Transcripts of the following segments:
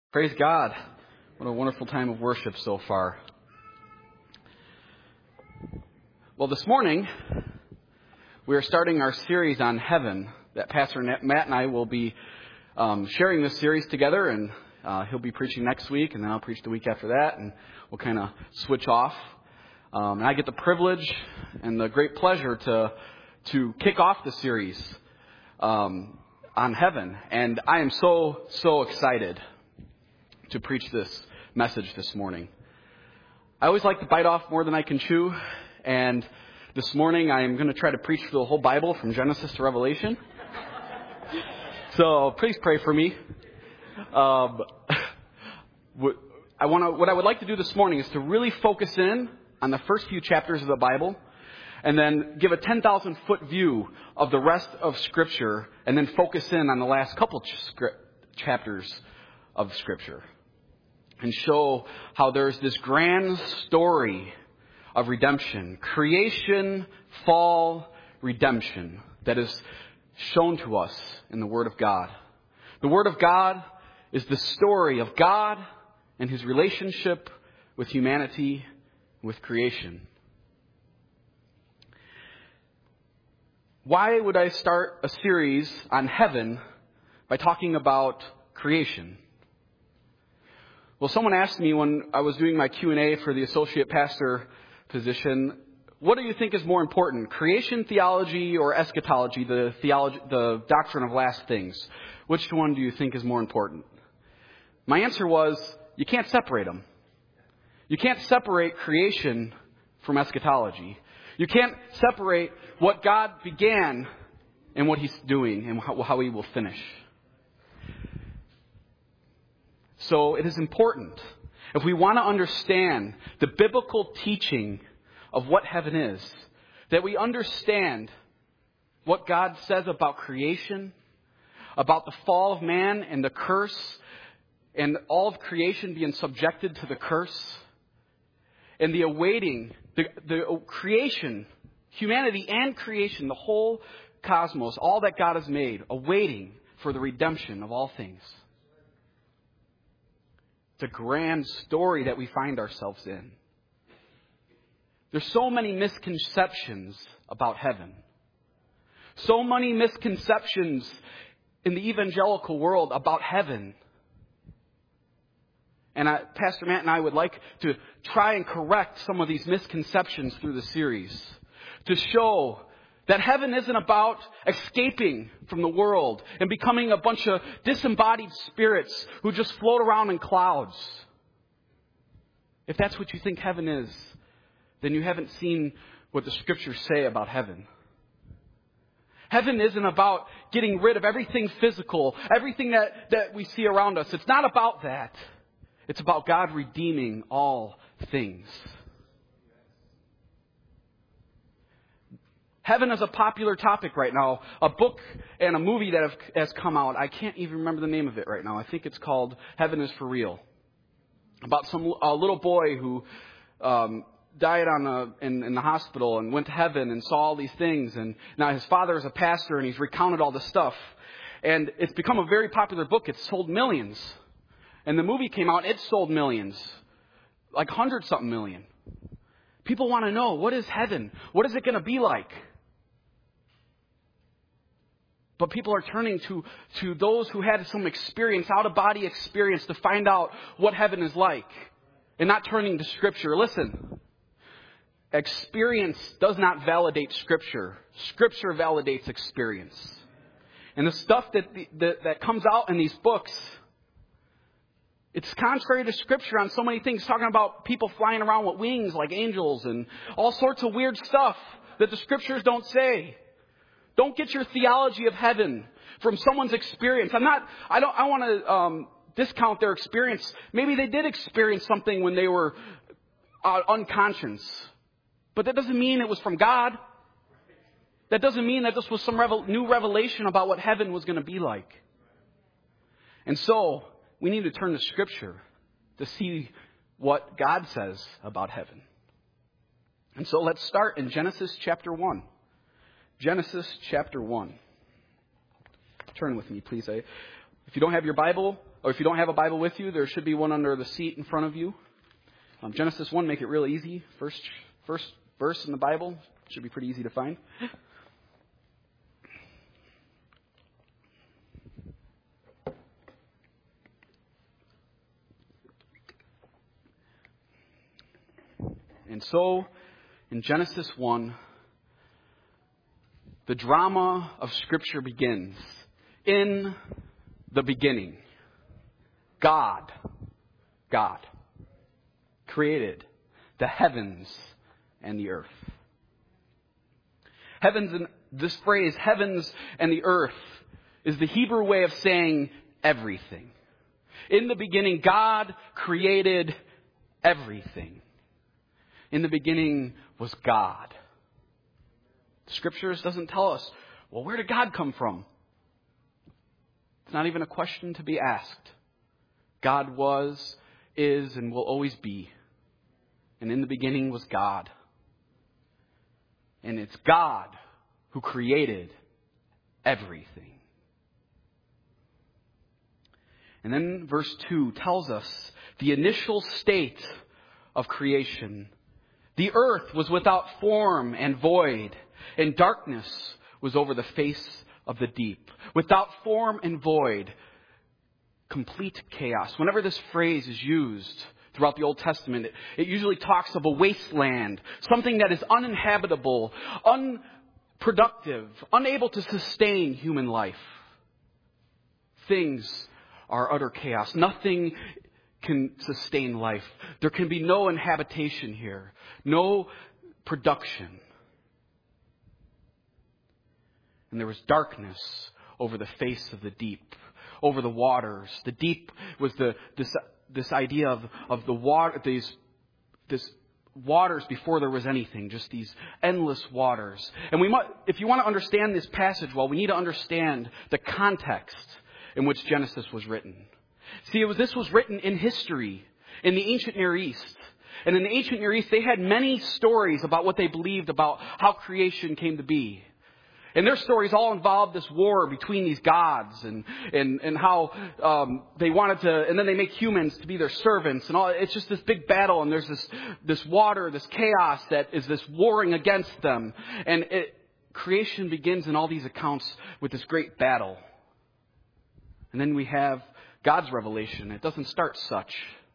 Praise God. What a wonderful time of worship so far. Well, this morning, we are starting our series on heaven that Pastor Matt and I will be sharing this series together, and he'll be preaching next week, and then I'll preach the week after that, and we'll kind of switch off. And I get the privilege and the great pleasure to kick off the series on heaven, and I am so excited to preach this message this morning. I always like to bite off more than I can chew, and this morning I am going to try to preach the whole Bible from Genesis to Revelation. So please pray for me. What I would like to do this morning is to really focus in on the first few chapters of the Bible, and then give a 10,000-foot view of the rest of Scripture, and then focus in on the last couple chapters of Scripture, and show how there's this grand story of redemption, creation, fall, redemption, that is shown to us in the Word of God. The Word of God is the story of God and His relationship with humanity, with creation. Why would I start a series on heaven by talking about creation? Well, someone asked me when I was doing my Q&A for the associate pastor position, what do you think is more important, creation theology or eschatology, the doctrine of last things? Which one do you think is more important? My answer was, you can't separate them. You can't separate creation from eschatology. You can't separate what God began and what He's doing and how He will finish. So it is important, if we want to understand the biblical teaching of what heaven is, that we understand what God says about creation, about the fall of man and the curse, and all of creation being subjected to the curse, and the awaiting, the creation, humanity and creation, the whole cosmos, all that God has made, awaiting for the redemption of all things. It's a grand story that we find ourselves in. There's so many misconceptions about heaven. So many misconceptions in the evangelical world about heaven. And Pastor Matt and I would like to try and correct some of these misconceptions through the series, to show that heaven isn't about escaping from the world and becoming a bunch of disembodied spirits who just float around in clouds. If that's what you think heaven is, then you haven't seen what the Scriptures say about heaven. Heaven isn't about getting rid of everything physical, everything that we see around us. It's not about that. It's about God redeeming all things. Heaven is a popular topic right now. A book and a movie that has come out. I can't even remember the name of it right now. I think it's called Heaven is for Real. About a little boy who died in the hospital and went to heaven and saw all these things. And now his father is a pastor and he's recounted all this stuff. And it's become a very popular book. It's sold millions. And the movie came out, it sold millions. Like 100-something million. People want to know, what is heaven? What is it going to be like? But people are turning to those who had some experience, out-of-body experience, to find out what heaven is like. And not turning to Scripture. Listen, experience does not validate Scripture. Scripture validates experience. And the stuff that comes out in these books, it's contrary to Scripture on so many things, talking about people flying around with wings like angels and all sorts of weird stuff that the Scriptures don't say. Don't get your theology of heaven from someone's experience. I want to discount their experience. Maybe they did experience something when they were unconscious. But that doesn't mean it was from God. That doesn't mean that this was some new revelation about what heaven was going to be like. And so, we need to turn to Scripture to see what God says about heaven. And so let's start in Genesis chapter 1. Genesis chapter 1. Turn with me, please. If you don't have your Bible, or if you don't have a Bible with you, there should be one under the seat in front of you. Genesis 1, make it real easy. First verse in the Bible. Should be pretty easy to find. And so, in Genesis 1, the drama of Scripture begins. In the beginning, God created the heavens and the earth. This phrase, heavens and the earth, is the Hebrew way of saying everything. In the beginning, God created everything. In the beginning was God. The Scriptures doesn't tell us, well, where did God come from? It's not even a question to be asked. God was, is, and will always be. And in the beginning was God. And it's God who created everything. And then verse 2 tells us the initial state of creation. The earth was without form and void, and darkness was over the face of the deep. Without form and void, complete chaos. Whenever this phrase is used throughout the Old Testament, it usually talks of a wasteland, something that is uninhabitable, unproductive, unable to sustain human life. Things are utter chaos. Nothing can sustain life. There can be no inhabitation here, no production. And there was darkness over the face of the deep, over the waters. The deep was this idea of the water, this waters before there was anything, just these endless waters. And if you want to understand this passage well, we need to understand the context in which Genesis was written. See, this was written in history, in the ancient Near East. And in the ancient Near East, they had many stories about what they believed about how creation came to be. And their stories all involved this war between these gods and how they wanted to, and then they make humans to be their servants and all. It's just this big battle, and there's this water, this chaos that is this warring against them. And creation begins in all these accounts with this great battle. And then we have God's revelation. It doesn't start such.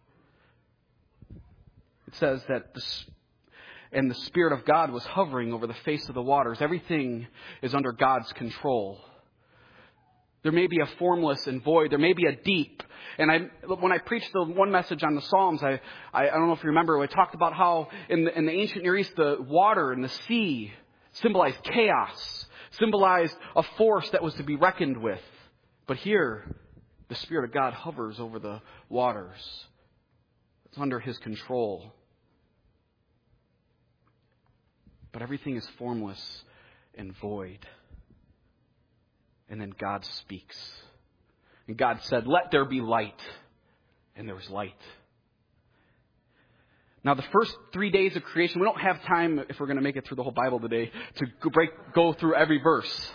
It says that the Spirit of God was hovering over the face of the waters. Everything is under God's control. There may be a formless and void. There may be a deep. And when I preached the one message on the Psalms, I don't know if you remember, I talked about how in the ancient Near East, the water and the sea symbolized chaos, symbolized a force that was to be reckoned with. But here, the Spirit of God hovers over the waters. It's under His control. But everything is formless and void. And then God speaks. And God said, "Let there be light." And there was light. Now, the first 3 days of creation, we don't have time, if we're going to make it through the whole Bible today, to go through every verse.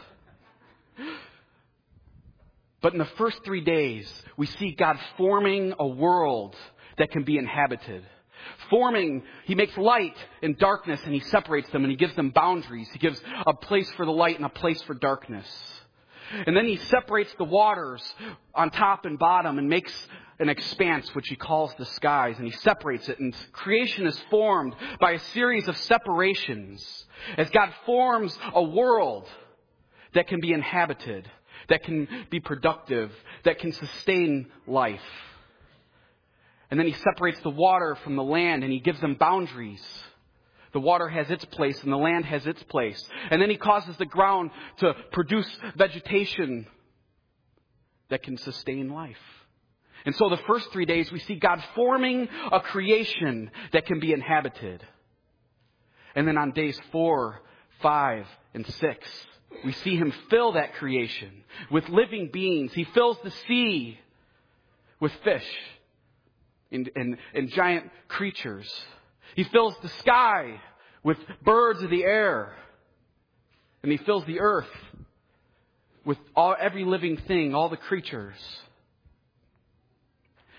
But in the first 3 days, we see God forming a world that can be inhabited. He makes light and darkness, and He separates them, and He gives them boundaries. He gives a place for the light and a place for darkness. And then He separates the waters on top and bottom and makes an expanse, which He calls the skies, and He separates it. And creation is formed by a series of separations as God forms a world that can be inhabited, that can be productive, that can sustain life. And then He separates the water from the land, and He gives them boundaries. The water has its place and the land has its place. And then He causes the ground to produce vegetation that can sustain life. And so the first 3 days we see God forming a creation that can be inhabited. And then on days 4, 5, and 6, we see Him fill that creation with living beings. He fills the sea with fish and giant creatures. He fills the sky with birds of the air. And He fills the earth with every living thing, all the creatures.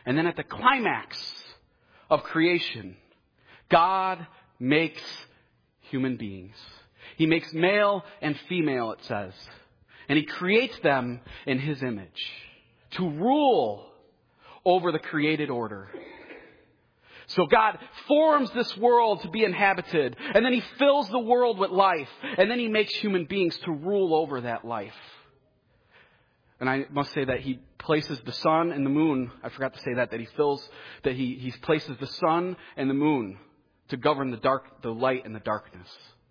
And then at the climax of creation, God makes human beings. He makes male and female, it says. And He creates them in His image to rule over the created order. So God forms this world to be inhabited, and then He fills the world with life, and then He makes human beings to rule over that life. And I must say that He places the sun and the moon. I forgot to say that He places the sun and the moon to govern the light and the darkness.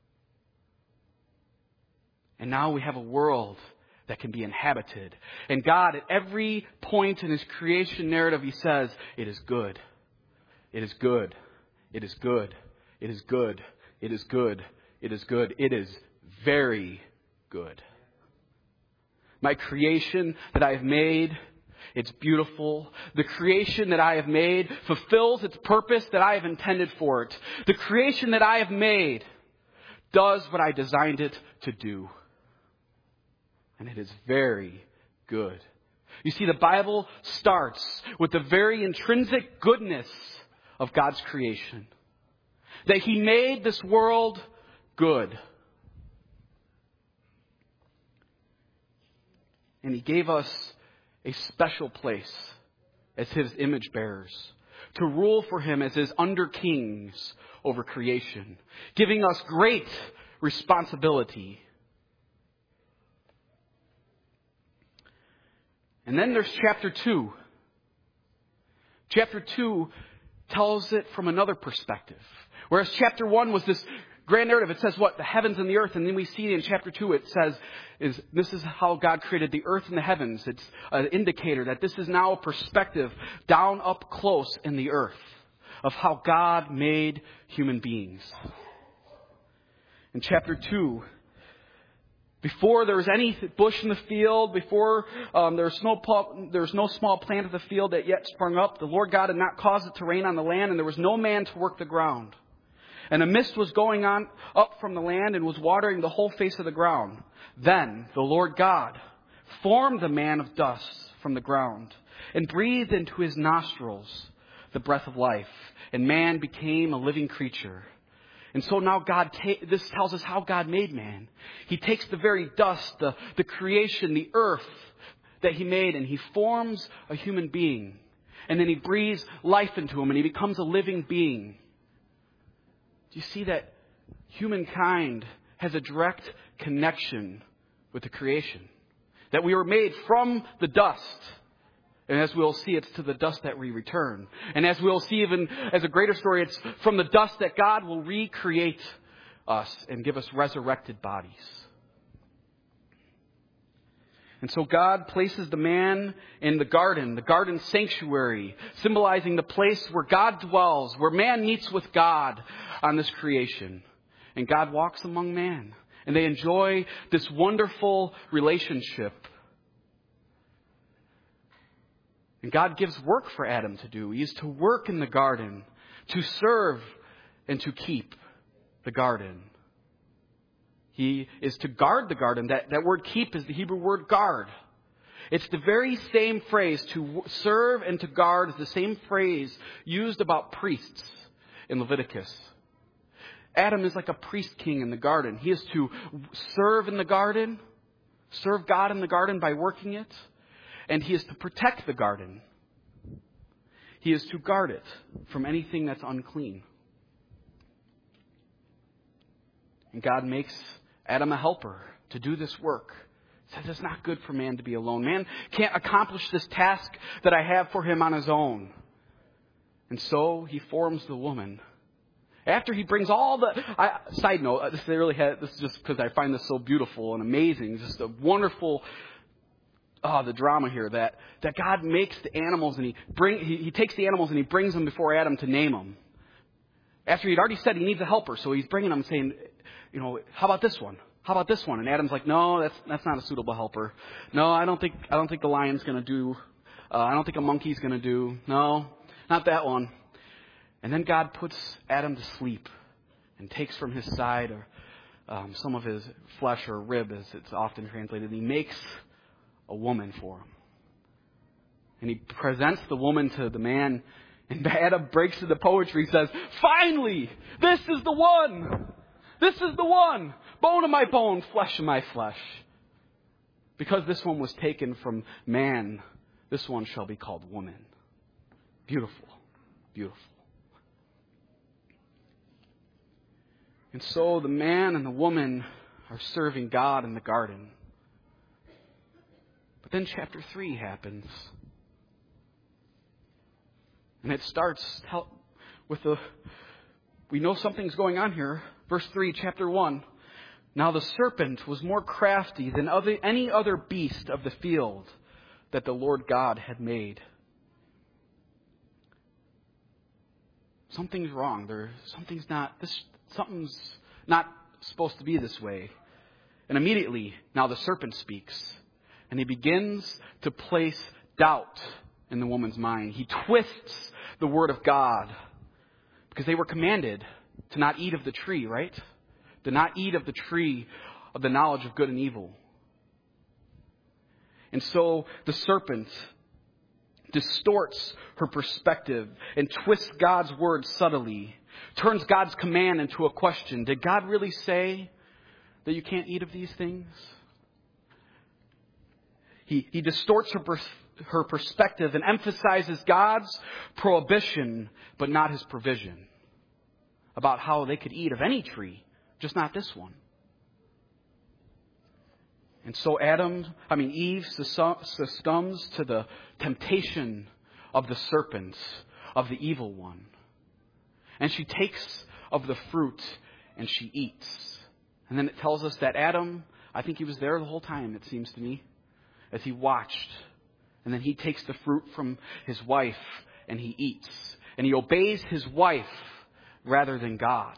And now we have a world that can be inhabited. And God, at every point in His creation narrative, He says, it is good. It is good. It is good. It is good. It is good. It is good. It is very good. My creation that I have made, it's beautiful. The creation that I have made fulfills its purpose that I have intended for it. The creation that I have made does what I designed it to do. And it is very good. You see, the Bible starts with the very intrinsic goodness of God's creation. That He made this world good. And He gave us a special place as His image bearers, to rule for Him as His under kings over creation, giving us great responsibility. And then there's chapter 2. Chapter 2 tells it from another perspective. Whereas chapter 1 was this grand narrative. It says what? The heavens and the earth. And then we see in chapter 2 it says, this is how God created the earth and the heavens. It's an indicator that this is now a perspective down up close in the earth of how God made human beings. In chapter 2, before there was any bush in the field, before there was no small plant of the field that yet sprung up, the Lord God had not caused it to rain on the land, and there was no man to work the ground. And a mist was going on up from the land and was watering the whole face of the ground. Then the Lord God formed the man of dust from the ground and breathed into his nostrils the breath of life, and man became a living creature. And so now this tells us how God made man. He takes the very dust, the creation, the earth that He made, and He forms a human being. And then He breathes life into him, and he becomes a living being. Do you see that humankind has a direct connection with the creation? That we were made from the dust. And as we'll see, it's to the dust that we return. And as we'll see, even as a greater story, it's from the dust that God will recreate us and give us resurrected bodies. And so God places the man in the garden sanctuary, symbolizing the place where God dwells, where man meets with God on this creation. And God walks among man. And they enjoy this wonderful relationship. And God gives work for Adam to do. He is to work in the garden, to serve and to keep the garden. He is to guard the garden. That word keep is the Hebrew word guard. It's the very same phrase. To serve and to guard is the same phrase used about priests in Leviticus. Adam is like a priest king in the garden. He is to serve in the garden, serve God in the garden by working it. And he is to protect the garden. He is to guard it from anything that's unclean. And God makes Adam a helper to do this work. He says it's not good for man to be alone. Man can't accomplish this task that I have for him on his own. And so He forms the woman. After He brings all the... side note, this is just because I find this so beautiful and amazing. Just a wonderful... the drama here that God makes the animals and He takes the animals and He brings them before Adam to name them. After He'd already said He needs a helper, so He's bringing them saying, how about this one? How about this one? And Adam's like, no, that's not a suitable helper. No, I don't think the lion's going to do. I don't think a monkey's going to do. No, not that one. And then God puts Adam to sleep and takes from his side some of his flesh or rib, as it's often translated, and He makes a woman for him. And he presents the woman to the man. And Adam breaks into poetry. He says, finally, this is the one. This is the one. Bone of my bone, flesh of my flesh. Because this one was taken from man, this one shall be called woman. Beautiful. Beautiful. And so the man and the woman are serving God in the garden. But then chapter 3 happens. And it starts with we know something's going on here. Verse 3, chapter 1. Now the serpent was more crafty than any other beast of the field that the Lord God had made. Something's wrong. Something's not supposed to be this way. And immediately, now the serpent speaks. And he begins to place doubt in the woman's mind. He twists the word of God. Because they were commanded to not eat of the tree, right? To not eat of the tree of the knowledge of good and evil. And so the serpent distorts her perspective and twists God's word subtly. Turns God's command into a question. Did God really say that you can't eat of these things? He distorts her perspective and emphasizes God's prohibition, but not his provision. About how they could eat of any tree, just not this one. And so Eve succumbs to the temptation of the serpent, of the evil one. And she takes of the fruit and she eats. And then it tells us that Adam, I think he was there the whole time, it seems to me, as he watched. And then he takes the fruit from his wife and he eats. And he obeys his wife rather than God.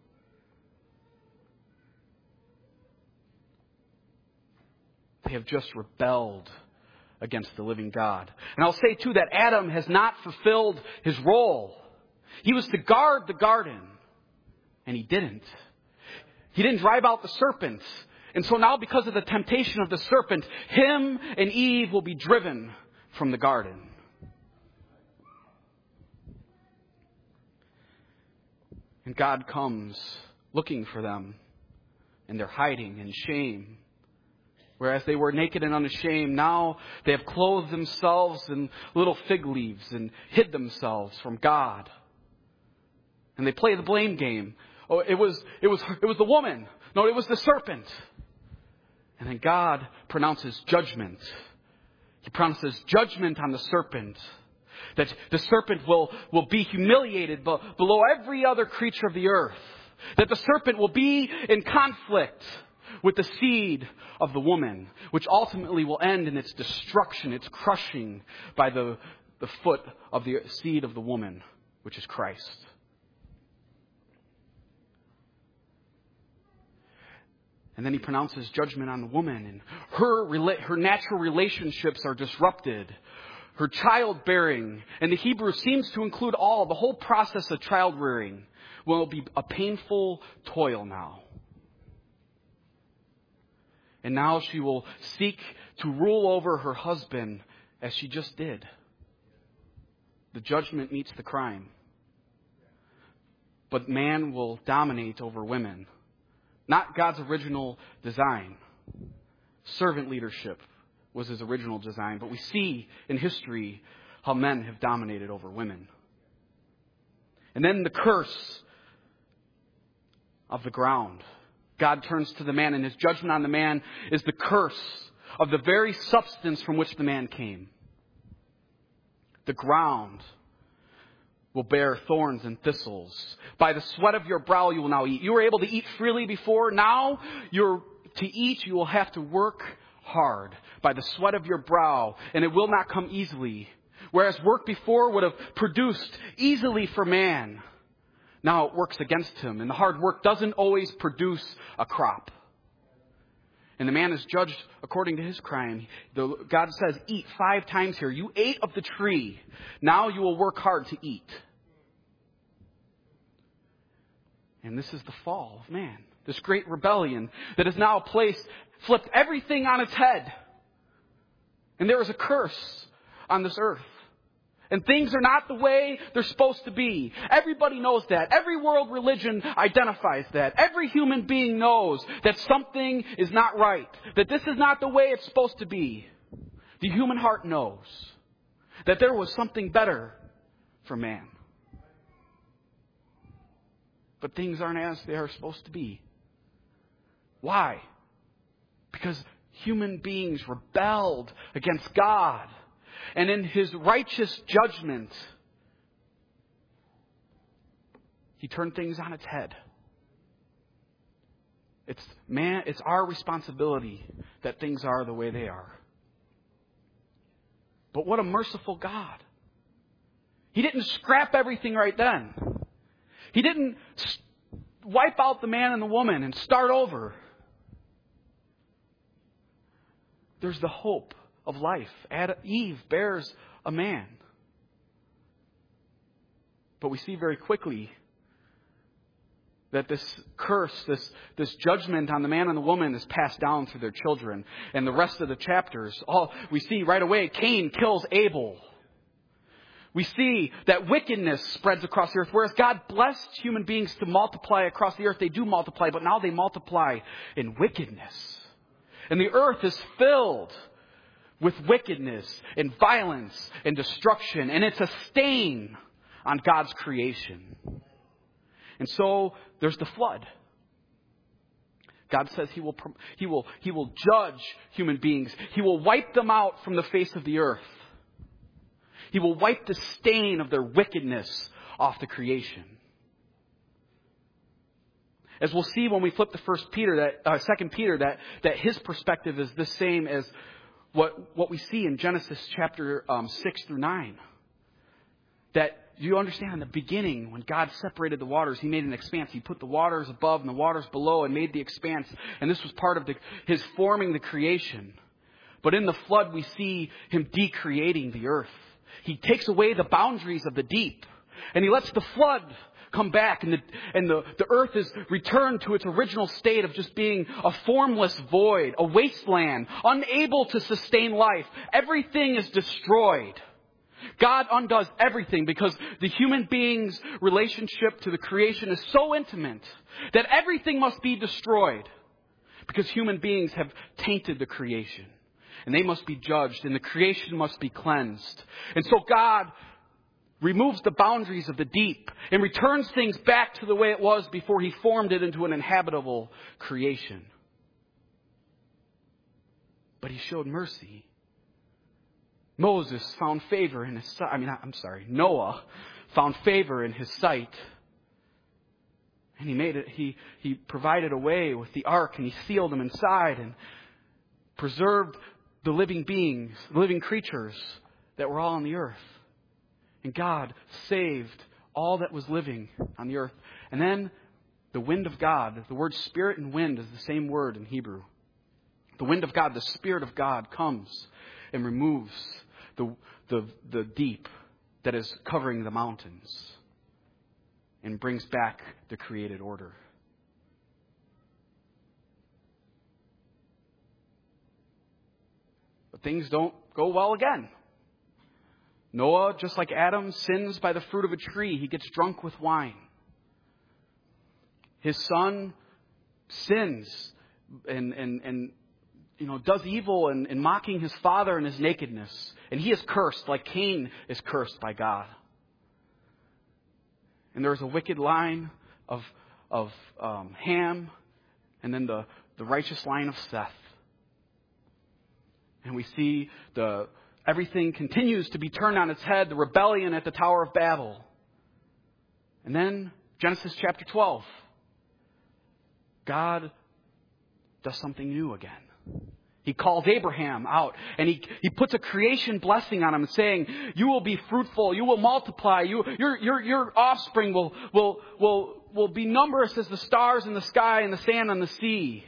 They have just rebelled against the living God. And I'll say too that Adam has not fulfilled his role. He was to guard the garden, and he didn't. He didn't drive out the serpent. And so now, because of the temptation of the serpent, him and Eve will be driven from the garden. And God comes looking for them, and they're hiding in shame. Whereas they were naked and unashamed, now they have clothed themselves in little fig leaves and hid themselves from God. And they play the blame game. Oh, it was the woman. No, it was the serpent. And then God pronounces judgment. He pronounces judgment on the serpent. That the serpent will be humiliated below every other creature of the earth. That the serpent will be in conflict with the seed of the woman, which ultimately will end in its destruction, its crushing by the foot of the seed of the woman, which is Christ. And then he pronounces judgment on the woman, and her natural relationships are disrupted. Her childbearing, and the Hebrew seems to include the whole process of child rearing, will be a painful toil now. And now she will seek to rule over her husband as she just did. The judgment meets the crime. But man will dominate over women. Not God's original design. Servant leadership was his original design. But we see in history how men have dominated over women. And then the curse of the ground. God turns to the man, and his judgment on the man is the curse of the very substance from which the man came. The ground will bear thorns and thistles. By the sweat of your brow you will now eat. You were able to eat freely before. Now to eat you will have to work hard by the sweat of your brow, and it will not come easily. Whereas work before would have produced easily for man, now it works against him. And the hard work doesn't always produce a crop. And the man is judged according to his crime. God says, eat 5 times here. You ate of the tree. Now you will work hard to eat. And this is the fall of man. This great rebellion that is now flipped everything on its head. And there is a curse on this earth. And things are not the way they're supposed to be. Everybody knows that. Every world religion identifies that. Every human being knows that something is not right. That this is not the way it's supposed to be. The human heart knows that there was something better for man. But things aren't as they are supposed to be. Why? Because human beings rebelled against God. And in His righteous judgment, He turned things on its head. It's our responsibility that things are the way they are. But what a merciful God. He didn't scrap everything right then. He didn't wipe out the man and the woman and start over. There's the hope of life. Eve bears a man. But we see very quickly that this curse, this judgment on the man and the woman is passed down through their children. And the rest of the chapters, we see right away, Cain kills Abel. We see that wickedness spreads across the earth. Whereas God blessed human beings to multiply across the earth, they do multiply, but now they multiply in wickedness. And the earth is filled with wickedness and violence and destruction. And it's a stain on God's creation. And so there's the flood. God says He will judge human beings. He will wipe them out from the face of the earth. He will wipe the stain of their wickedness off the creation. As we'll see when we flip to 2 Peter, that his perspective is the same as what we see in Genesis chapter 6 through 9. That you understand in the beginning, when God separated the waters, He made an expanse. He put the waters above and the waters below and made the expanse. And this was part of His forming the creation. But in the flood, we see Him decreating the earth. He takes away the boundaries of the deep. And He lets the flood come back. And the earth is returned to its original state of just being a formless void, a wasteland, unable to sustain life. Everything is destroyed. God undoes everything because the human being's relationship to the creation is so intimate that everything must be destroyed because human beings have tainted the creation. And they must be judged, and the creation must be cleansed. And so God removes the boundaries of the deep and returns things back to the way it was before He formed it into an inhabitable creation. But He showed mercy. Moses found favor in his sight. Noah found favor in his sight. And he provided a way with the ark, and He sealed them inside and preserved the living beings, the living creatures that were all on the earth. And God saved all that was living on the earth. And then the wind of God, the word spirit and wind is the same word in Hebrew. The wind of God, the Spirit of God comes and removes the deep that is covering the mountains and brings back the created order. But things don't go well again. Noah, just like Adam, sins by the fruit of a tree. He gets drunk with wine. His son sins and does evil and mocking his father in his nakedness. And he is cursed like Cain is cursed by God. And there's a wicked line of Ham, and then the righteous line of Seth. And we see everything continues to be turned on its head, the rebellion at the Tower of Babel. And then Genesis chapter 12. God does something new again. He calls Abraham out, and he puts a creation blessing on him, saying, "You will be fruitful, you will multiply, your offspring will be numerous as the stars in the sky and the sand on the sea.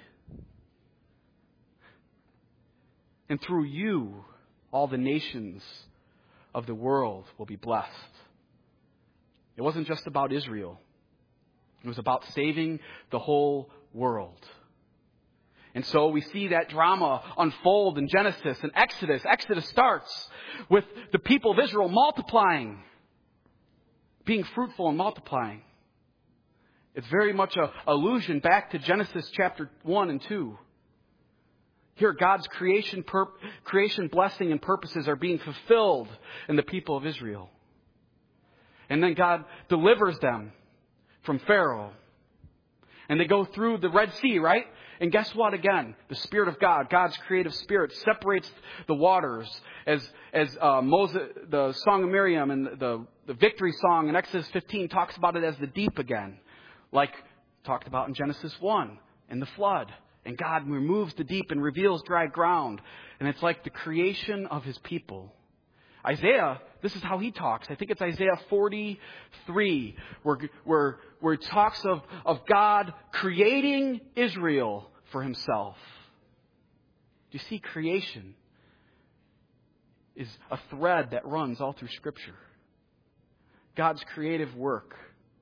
And through you, all the nations of the world will be blessed." It wasn't just about Israel. It was about saving the whole world. And so we see that drama unfold in Genesis and Exodus. Exodus starts with the people of Israel multiplying, being fruitful and multiplying. It's very much an allusion back to Genesis chapter 1 and 2. Here, God's creation blessing and purposes are being fulfilled in the people of Israel. And then God delivers them from Pharaoh. And they go through the Red Sea, right? And guess what again? The Spirit of God, God's creative Spirit, separates the waters. As Moses, the Song of Miriam and the victory song in Exodus 15 talks about it as the deep again. Like talked about in Genesis 1 and the flood. And God removes the deep and reveals dry ground. And it's like the creation of His people. Isaiah, this is how he talks. I think it's Isaiah 43, where it talks of God creating Israel for Himself. Do you see creation is a thread that runs all through Scripture? God's creative work.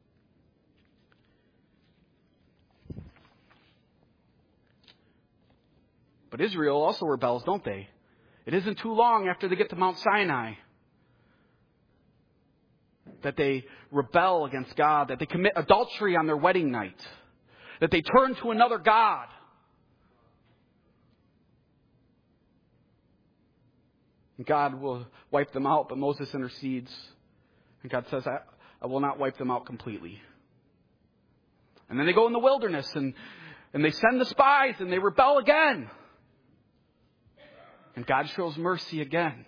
But Israel also rebels, don't they? It isn't too long after they get to Mount Sinai that they rebel against God, that they commit adultery on their wedding night, that they turn to another god. And God will wipe them out, but Moses intercedes. And God says, I will not wipe them out completely. And then they go in the wilderness and they send the spies and they rebel again. And God shows mercy again.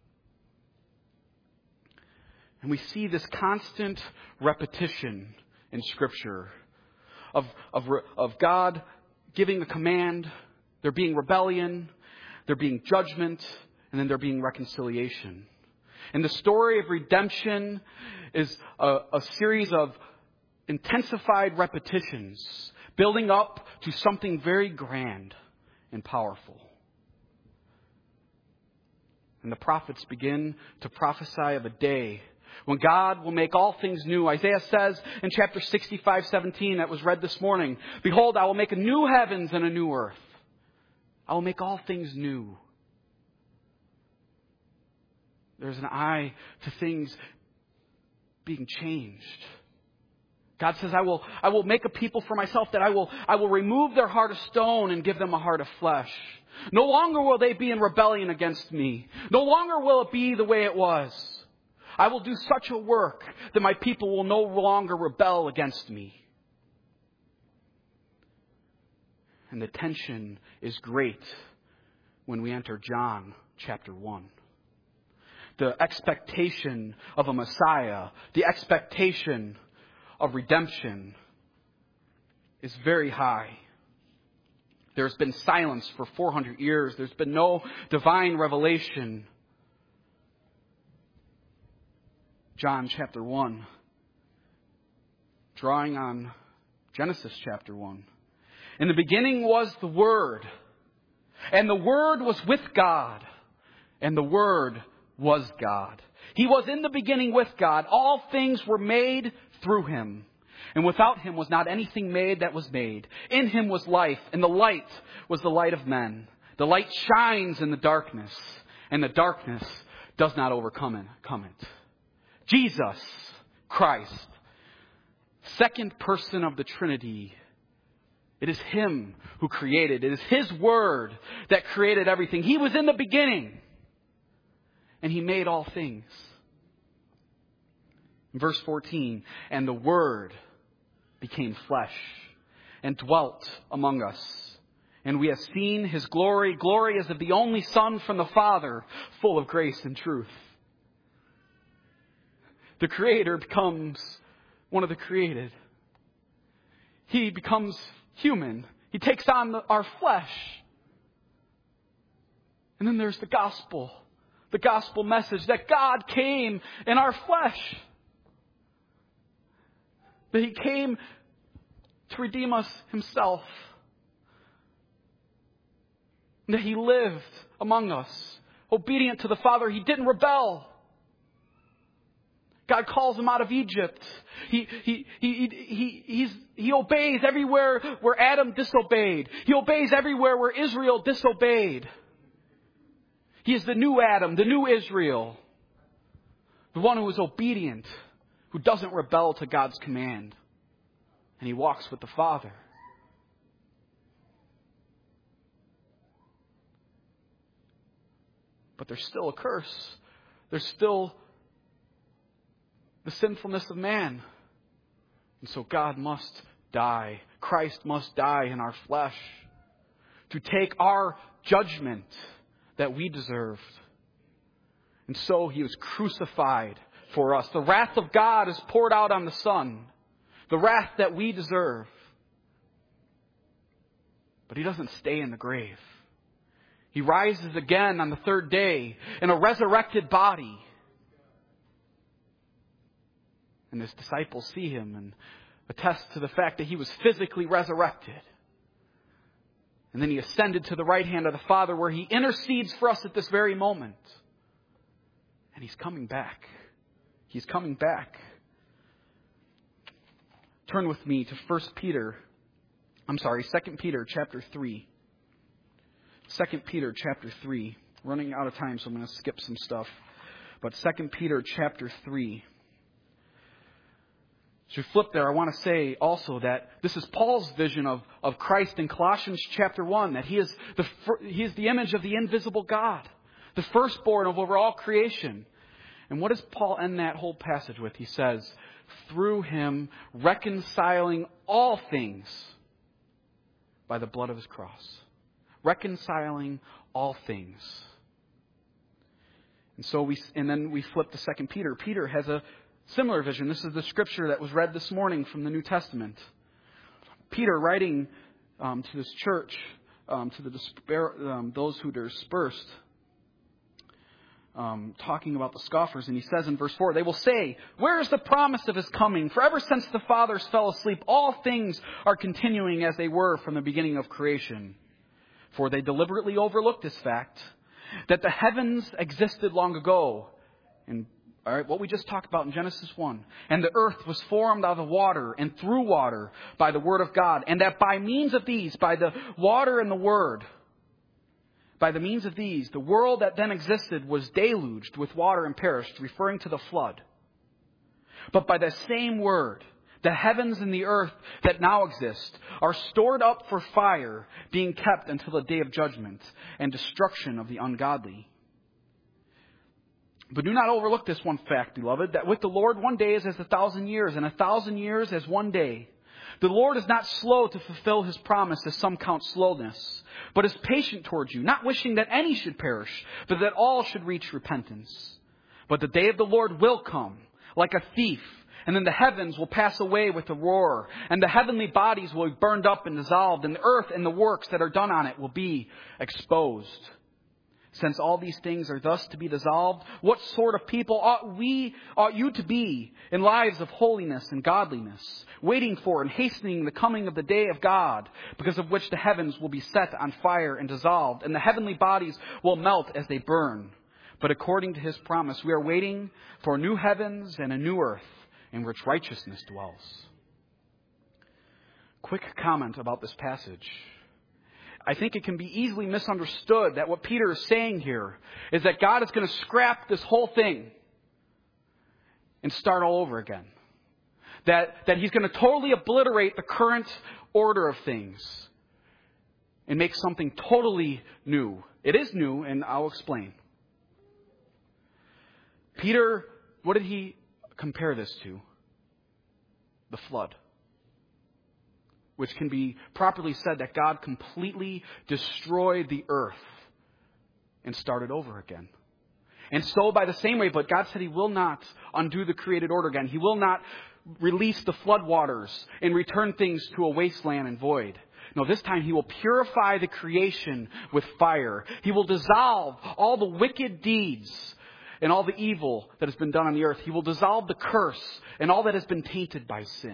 And we see this constant repetition in Scripture of God giving a command, there being rebellion, there being judgment, and then there being reconciliation. And the story of redemption is a series of intensified repetitions, building up to something very grand and powerful. And the prophets begin to prophesy of a day when God will make all things new. Isaiah says in chapter 65:17 that was read this morning, "Behold, I will make a new heavens and a new earth. I will make all things new." There's an eye to things being changed. God says, I will make a people for myself that I will remove their heart of stone and give them a heart of flesh. No longer will they be in rebellion against me. No longer will it be the way it was. I will do such a work that my people will no longer rebel against me. And the tension is great when we enter John chapter 1. The expectation of a Messiah, the expectation of redemption is very high. There's been silence for 400 years. There's been no divine revelation. John chapter 1, drawing on Genesis chapter 1. In the beginning was the Word, and the Word was with God, and the Word was God. He was in the beginning with God. All things were made through Him. And without Him was not anything made that was made. In Him was life, and the light was the light of men. The light shines in the darkness, and the darkness does not overcome it. Jesus Christ, second person of the Trinity. It is Him who created. It is His Word that created everything. He was in the beginning, and He made all things. Verse 14, and the Word became flesh and dwelt among us. And we have seen His glory. Glory as of the only Son from the Father, full of grace and truth. The Creator becomes one of the created. He becomes human. He takes on our flesh. And then there's the gospel message that God came in our flesh. That He came to redeem us Himself. And that He lived among us, obedient to the Father. He didn't rebel. God calls him out of Egypt. He obeys everywhere where Adam disobeyed. He obeys everywhere where Israel disobeyed. He is the new Adam, the new Israel. The one who is obedient, who doesn't rebel to God's command. And he walks with the Father. But there's still a curse. There's still the sinfulness of man. And so God must die. Christ must die in our flesh to take our judgment that we deserved. And so he was crucified for us. The wrath of God is poured out on the Son. The wrath that we deserve. But he doesn't stay in the grave. He rises again on the third day in a resurrected body. And his disciples see him and attest to the fact that he was physically resurrected. And then he ascended to the right hand of the Father, where he intercedes for us at this very moment. And he's coming back. He's coming back. Turn with me to 2 Peter chapter 3. 2 Peter chapter 3. Running out of time, so I'm going to skip some stuff. But 2 Peter chapter 3. As you flip there, I want to say also that this is Paul's vision of Christ in Colossians chapter 1, that he is the image of the invisible God, the firstborn of over all creation. And what does Paul end that whole passage with? He says, through him reconciling all things by the blood of his cross. Reconciling all things. And then we flip to 2 Peter. Peter has a similar vision. This is the scripture that was read this morning from the New Testament. Peter, writing to this church, to those who are dispersed, talking about the scoffers, and he says in verse 4, they will say, where is the promise of his coming? For ever since the fathers fell asleep, all things are continuing as they were from the beginning of creation. For they deliberately overlooked this fact, that the heavens existed long ago. And all right, what we just talked about in Genesis 1. And the earth was formed out of water and through water by the word of God. And that by means of these, by the water and the word, by the means of these, the world that then existed was deluged with water and perished, referring to the flood. But by the same word, the heavens and the earth that now exist are stored up for fire, being kept until the day of judgment and destruction of the ungodly. But do not overlook this one fact, beloved, that with the Lord 1 day is as 1,000 years, and 1,000 years as 1 day. The Lord is not slow to fulfill his promise, as some count slowness, but is patient towards you, not wishing that any should perish, but that all should reach repentance. But the day of the Lord will come like a thief, and then the heavens will pass away with a roar, and the heavenly bodies will be burned up and dissolved, and the earth and the works that are done on it will be exposed. Since all these things are thus to be dissolved, what sort of people ought you to be in lives of holiness and godliness, waiting for and hastening the coming of the day of God, because of which the heavens will be set on fire and dissolved, and the heavenly bodies will melt as they burn. But according to his promise, we are waiting for new heavens and a new earth, in which righteousness dwells. Quick comment about this passage. I think it can be easily misunderstood that what Peter is saying here is that God is going to scrap this whole thing and start all over again. That he's going to totally obliterate the current order of things and make something totally new. It is new, and I'll explain. Peter, what did he compare this to? The flood. Which can be properly said that God completely destroyed the earth and started over again. And so by the same way, but God said he will not undo the created order again. He will not release the floodwaters and return things to a wasteland and void. No, this time he will purify the creation with fire. He will dissolve all the wicked deeds and all the evil that has been done on the earth. He will dissolve the curse and all that has been tainted by sin.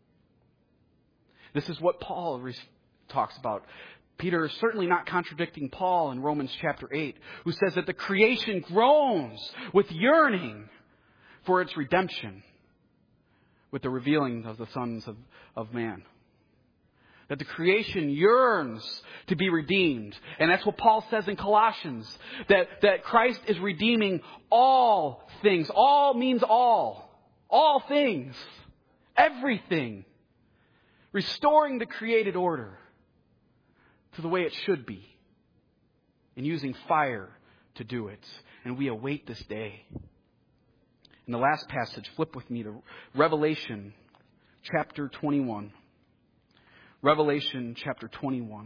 This is what Paul talks about. Peter is certainly not contradicting Paul in Romans chapter 8, who says that the creation groans with yearning for its redemption with the revealing of the sons of man. That the creation yearns to be redeemed. And that's what Paul says in Colossians. That Christ is redeeming all things. All means all. All things. Everything. Restoring the created order to the way it should be. And using fire to do it. And we await this day. In the last passage, flip with me to Revelation chapter 21. Revelation chapter 21.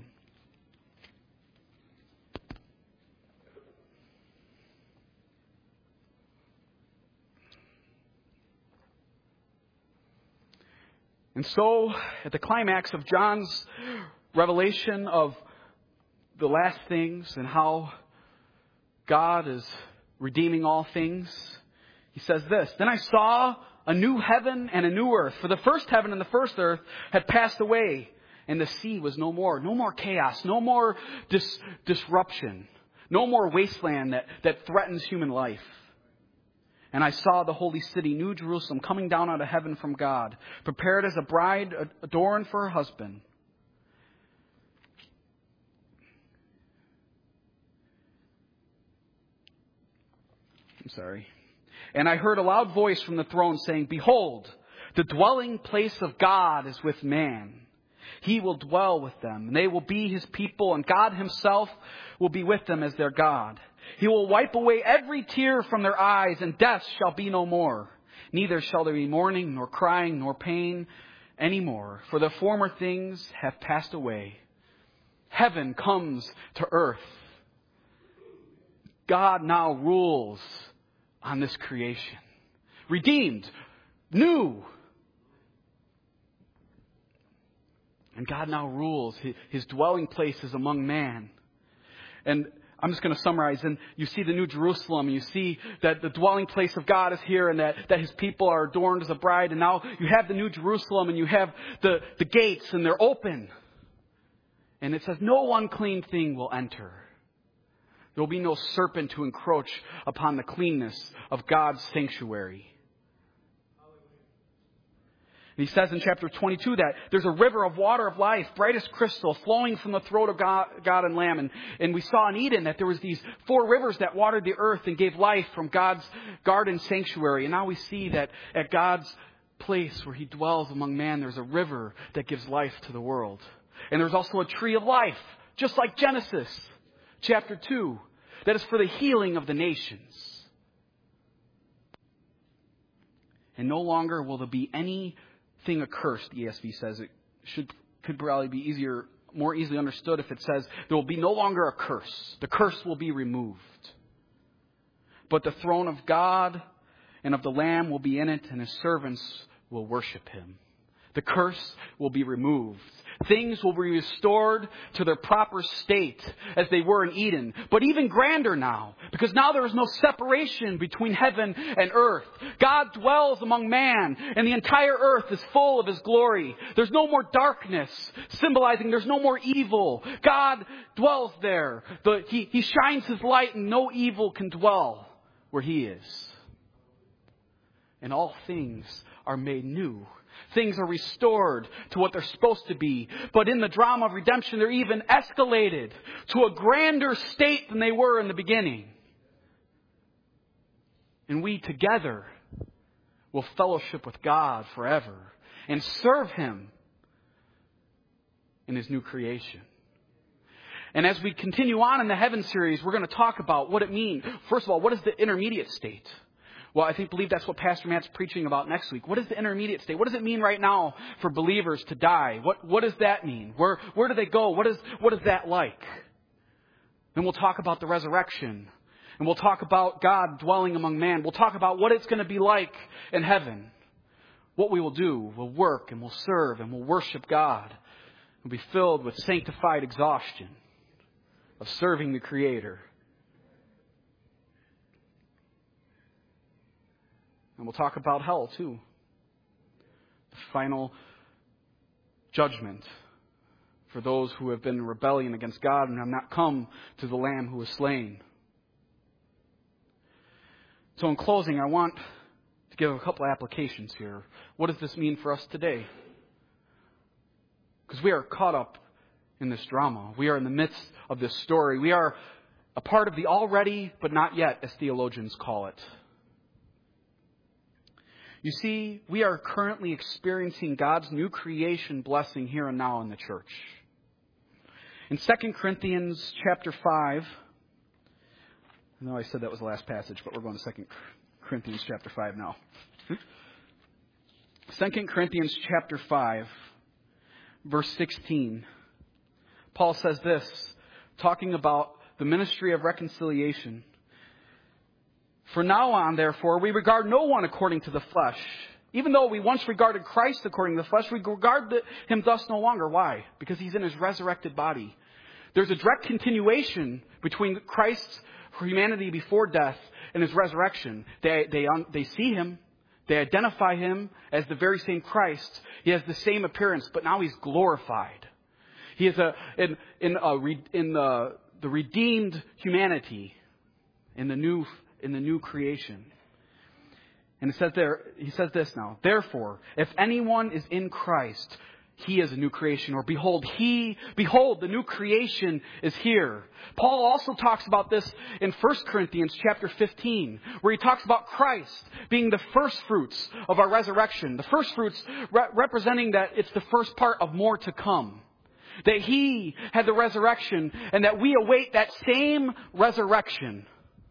And so, at the climax of John's revelation of the last things and how God is redeeming all things, he says this, "Then I saw a new heaven and a new earth. For the first heaven and the first earth had passed away, and the sea was no more." No more chaos, no more disruption, no more wasteland that threatens human life. "And I saw the holy city, New Jerusalem, coming down out of heaven from God, prepared as a bride adorned for her husband. And I heard a loud voice from the throne saying, 'Behold, the dwelling place of God is with man. He will dwell with them, and they will be his people, and God himself will be with them as their God. He will wipe away every tear from their eyes, and death shall be no more. Neither shall there be mourning, nor crying, nor pain any more, for the former things have passed away.'" Heaven comes to earth. God now rules on this creation. Redeemed. New. And God now rules. His dwelling place is among man. And I'm just going to summarize. And you see the New Jerusalem. And you see that the dwelling place of God is here. And that his people are adorned as a bride. And now you have the New Jerusalem. And you have the gates. And they're open. And it says, "No unclean thing will enter." There will be no serpent to encroach upon the cleanness of God's sanctuary. And he says in chapter 22 that there's a river of water of life, bright as crystal, flowing from the throat of God and Lamb. And we saw in Eden that there was these 4 rivers that watered the earth and gave life from God's garden sanctuary. And now we see that at God's place where he dwells among man, there's a river that gives life to the world. And there's also a tree of life, just like Genesis chapter 2, that is for the healing of the nations. And no longer will there be anything accursed, ESV says. It could probably be more easily understood if it says there will be no longer a curse. The curse will be removed. But the throne of God and of the Lamb will be in it, and his servants will worship him. The curse will be removed. Things will be restored to their proper state as they were in Eden. But even grander now, because now there is no separation between heaven and earth. God dwells among man, and the entire earth is full of his glory. There's no more darkness, symbolizing there's no more evil. God dwells there. He shines his light, and no evil can dwell where he is. And all things are made new. Things are restored to what they're supposed to be. But in the drama of redemption, they're even escalated to a grander state than they were in the beginning. And we together will fellowship with God forever and serve him in his new creation. And as we continue on in the Heaven series, we're going to talk about what it means. First of all, what is the intermediate state? Well, I believe that's what Pastor Matt's preaching about next week. What is the intermediate state? What does it mean right now for believers to die? What does that mean? Where do they go? What is that like? Then we'll talk about the resurrection. And we'll talk about God dwelling among man. We'll talk about what it's going to be like in heaven. What we will do. We'll work and we'll serve and we'll worship God. We'll be filled with sanctified exhaustion of serving the Creator. And we'll talk about hell too. The final judgment for those who have been in rebellion against God and have not come to the Lamb who was slain. So in closing, I want to give a couple applications here. What does this mean for us today? Because we are caught up in this drama. We are in the midst of this story. We are a part of the already but not yet, as theologians call it. You see, we are currently experiencing God's new creation blessing here and now in the church. In 2 Corinthians chapter 5, I know I said that was the last passage, but we're going to 2 Corinthians chapter 5 now. 2 Corinthians chapter 5, verse 16. Paul says this, talking about the ministry of reconciliation. For now on, therefore, we regard no one according to the flesh. Even though we once regarded Christ according to the flesh, we regard him thus no longer. Why? Because he's in his resurrected body. There's a direct continuation between Christ's humanity before death and his resurrection. They see him. They identify him as the very same Christ. He has the same appearance, but now he's glorified. He is in the redeemed humanity in the new creation. And it says there, he says this now, therefore, if anyone is in Christ, he is a new creation. Or behold, the new creation is here. Paul also talks about this in 1 Corinthians chapter 15, where he talks about Christ being the first fruits of our resurrection. The first fruits representing that it's the first part of more to come. That he had the resurrection and that we await that same resurrection.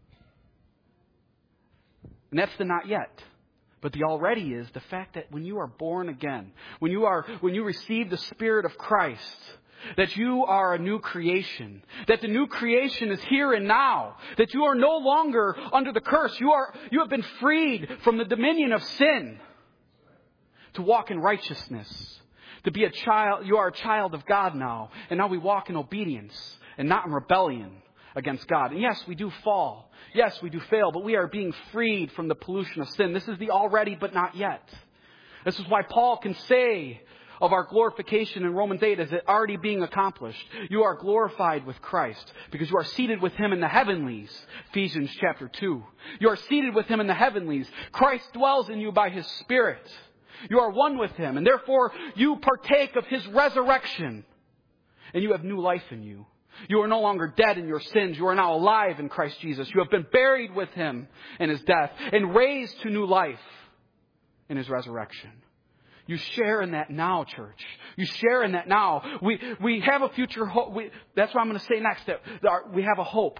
And that's the not yet. But the already is the fact that when you are born again, when you receive the Spirit of Christ, that you are a new creation, that the new creation is here and now, that you are no longer under the curse. You have been freed from the dominion of sin to walk in righteousness, to be a child. You are a child of God now, and now we walk in obedience and not in rebellion against God. And yes, we do fall. Yes, we do fail, but we are being freed from the pollution of sin. This is the already but not yet. This is why Paul can say of our glorification in Romans 8 as it already being accomplished. You are glorified with Christ because you are seated with him in the heavenlies. Ephesians chapter 2. You are seated with him in the heavenlies. Christ dwells in you by his Spirit. You are one with him, and therefore you partake of his resurrection, and you have new life in you. You are no longer dead in your sins. You are now alive in Christ Jesus. You have been buried with him in his death and raised to new life in his resurrection. You share in that now, church. You share in that now. We have a future hope. That's what I'm going to say next. That we have a hope.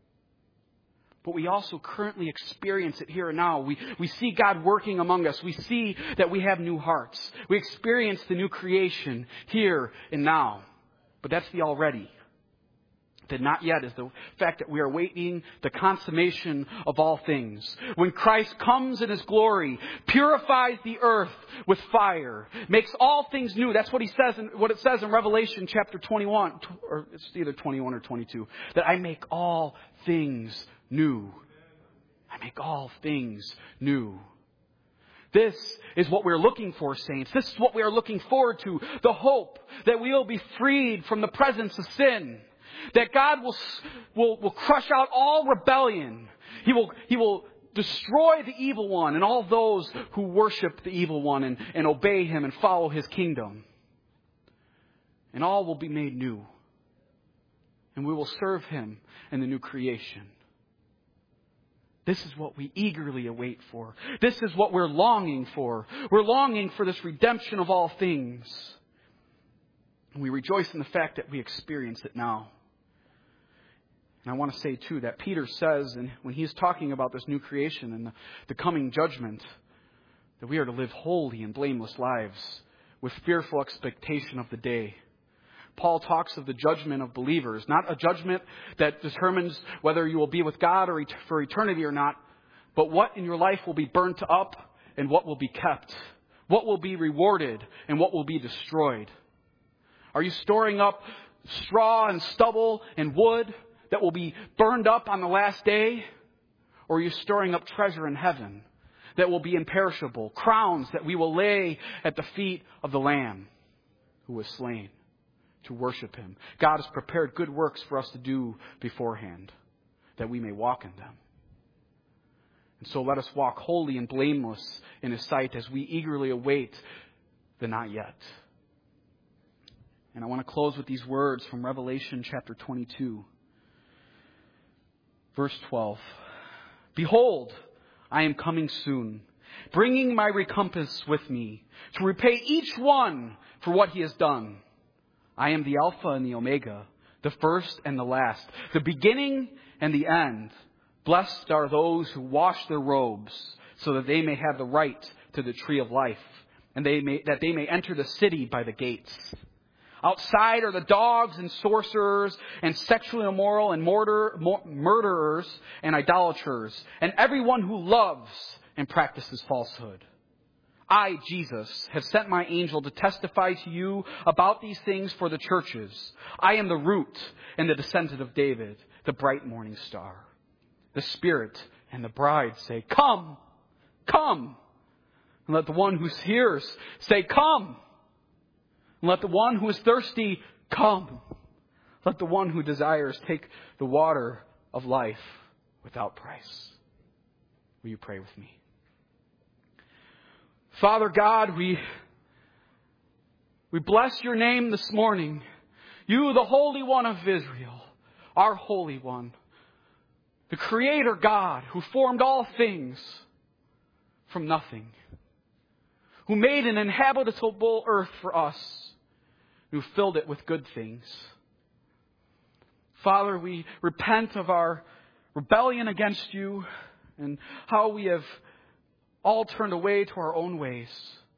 But we also currently experience it here and now. We see God working among us. We see that we have new hearts. We experience the new creation here and now. But that's the already. The not yet is the fact that we are waiting the consummation of all things. When Christ comes in his glory, purifies the earth with fire, makes all things new. That's what he says, what it says in Revelation chapter 21, or it's either 21 or 22, that I make all things new. I make all things new. This is what we're looking for, saints. This is what we are looking forward to. The hope that we will be freed from the presence of sin. That God will crush out all rebellion. He will destroy the evil one and all those who worship the evil one and obey him and follow his kingdom. And all will be made new. And we will serve him in the new creation. This is what we eagerly await for. This is what we're longing for. We're longing for this redemption of all things. And we rejoice in the fact that we experience it now. And I want to say, too, that Peter says, and when he's talking about this new creation and the coming judgment, that we are to live holy and blameless lives with fearful expectation of the day. Paul talks of the judgment of believers, not a judgment that determines whether you will be with God or for eternity or not, but what in your life will be burnt up and what will be kept, what will be rewarded and what will be destroyed. Are you storing up straw and stubble and wood that will be burned up on the last day? Or are you storing up treasure in heaven that will be imperishable, crowns that we will lay at the feet of the Lamb who was slain to worship him? God has prepared good works for us to do beforehand, that we may walk in them. So let us walk holy and blameless in His sight as we eagerly await the not yet. And I want to close with these words from Revelation chapter 22, verse 12. Behold, I am coming soon, bringing my recompense with me to repay each one for what he has done. I am the Alpha and the Omega, the first and the last, the beginning and the end. Blessed are those who wash their robes, so that they may have the right to the tree of life, and that they may enter the city by the gates. Outside are the dogs and sorcerers and sexually immoral and murderers and idolaters and everyone who loves and practices falsehood. I, Jesus, have sent my angel to testify to you about these things for the churches. I am the root and the descendant of David, the bright morning star. The Spirit and the bride say, "Come, come." And let the one who hears say, "Come." And let the one who is thirsty come. Let the one who desires take the water of life without price. Will you pray with me? Father God, we bless your name this morning. You, the Holy One of Israel, our Holy One, the Creator God who formed all things from nothing, who made an inhabitable earth for us, who filled it with good things. Father, we repent of our rebellion against you and how we have all turned away to our own ways.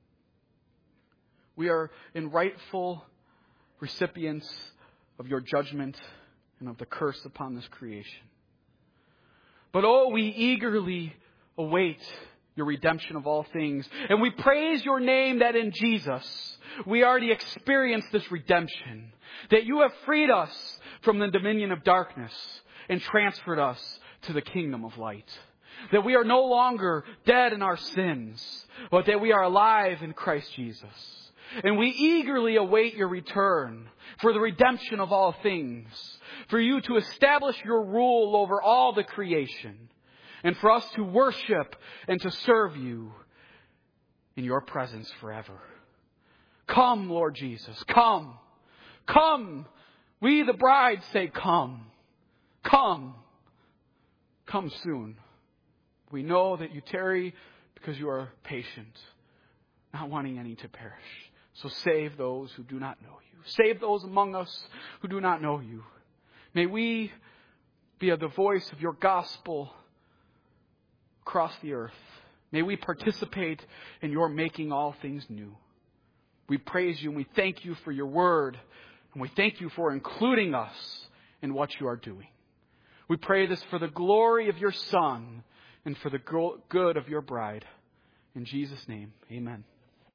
We are in rightful recipients of your judgment and of the curse upon this creation. But we eagerly await your redemption of all things. And we praise your name that in Jesus we already experienced this redemption. That you have freed us from the dominion of darkness and transferred us to the kingdom of light. That we are no longer dead in our sins, but that we are alive in Christ Jesus. And we eagerly await your return for the redemption of all things, for you to establish your rule over all the creation, and for us to worship and to serve you in your presence forever. Come, Lord Jesus, come. Come. We, the bride, say, come. Come. Come soon. We know that you tarry because you are patient, not wanting any to perish. So save those who do not know you. Save those among us who do not know you. May we be the voice of your gospel across the earth. May we participate in your making all things new. We praise you and we thank you for your word. And we thank you for including us in what you are doing. We pray this for the glory of your Son and for the good of your bride. In Jesus' name, amen.